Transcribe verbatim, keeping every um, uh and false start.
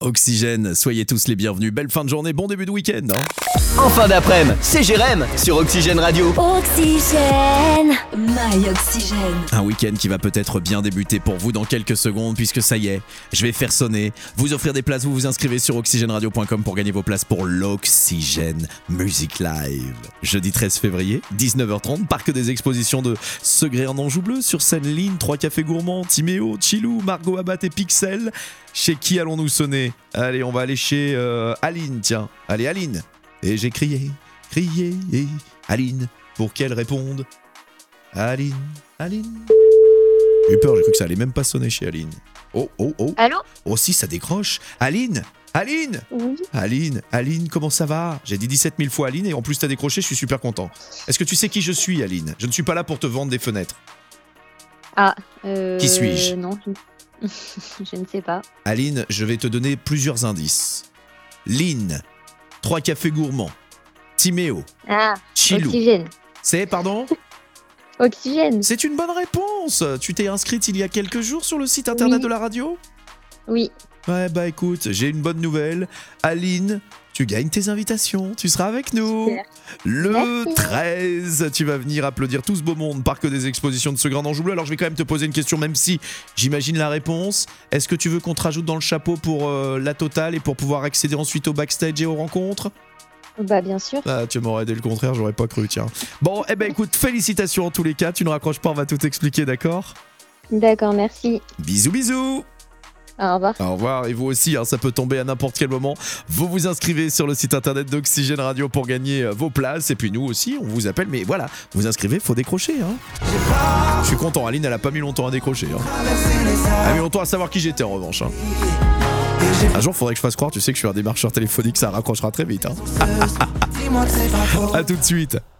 Oxygène, soyez tous les bienvenus. Belle fin de journée, bon début de week-end. Hein. En fin d'après-midi, c'est Jérém sur Oxygène Radio. Oxygène, My Oxygène. Un week-end qui va peut-être bien débuter pour vous dans quelques secondes, puisque ça y est, je vais faire sonner, vous offrir des places, vous vous inscrivez sur oxygène radio point com pour gagner vos places pour l'Oxygène Music Live. Jeudi treize février, dix-neuf heures trente, parc des expositions de Segré en Anjou Bleu, sur scène Line, trois cafés gourmands, Timéo, Chilou, Margot Abbat et Pixel. Chez qui allons-nous sonner ? Allez, on va aller chez euh, Aline, tiens. Allez, Aline. Et j'ai crié, crié, et Aline, pour qu'elle réponde. Aline, Aline. J'ai eu peur, j'ai cru que ça allait même pas sonner chez Aline. Oh, oh, oh. Allô ? Oh si, ça décroche. Aline, Aline. Oui. Aline, Aline, comment ça va ? J'ai dit dix-sept mille fois Aline et en plus t'as décroché, je suis super content. Est-ce que tu sais qui je suis, Aline ? Je ne suis pas là pour te vendre des fenêtres. Ah, euh... Qui suis-je ? Non, je... je ne sais pas. Aline, je vais te donner plusieurs indices. Line, trois cafés gourmands, Timéo, Ah, Chilou. Oxygène. C'est, pardon ? Oxygène. C'est une bonne réponse. Tu t'es inscrite il y a quelques jours sur le site internet Oui. de la radio ? Oui. Ouais, bah écoute, j'ai une bonne nouvelle. Aline, tu gagnes tes invitations, tu seras avec nous. Super. Le Merci. treize, tu vas venir applaudir tout ce beau monde, parc des expositions de Segré en Anjou Bleu. Alors je vais quand même te poser une question, même si j'imagine la réponse. Est-ce que tu veux qu'on te rajoute dans le chapeau pour euh, la totale et pour pouvoir accéder ensuite au backstage et aux rencontres ? Bah, bien sûr. Ah, tu m'aurais dit le contraire, j'aurais pas cru, tiens. Bon, eh ben écoute, félicitations en tous les cas, tu ne raccroches pas, on va tout expliquer, d'accord ? D'accord, merci. Bisous, bisous. Au revoir. Au revoir, et vous aussi, hein, ça peut tomber à n'importe quel moment. Vous vous inscrivez sur le site internet d'Oxygène Radio pour gagner euh, vos places. Et puis nous aussi, on vous appelle. Mais voilà, vous vous inscrivez, faut décrocher. Hein. Je suis content, Aline, elle a pas mis longtemps à décrocher. Hein. Elle a mis longtemps à savoir qui j'étais en revanche. Hein. Un jour, faudrait que je fasse croire, tu sais que je suis un démarcheur téléphonique, ça raccrochera très vite. Hein. A tout de suite.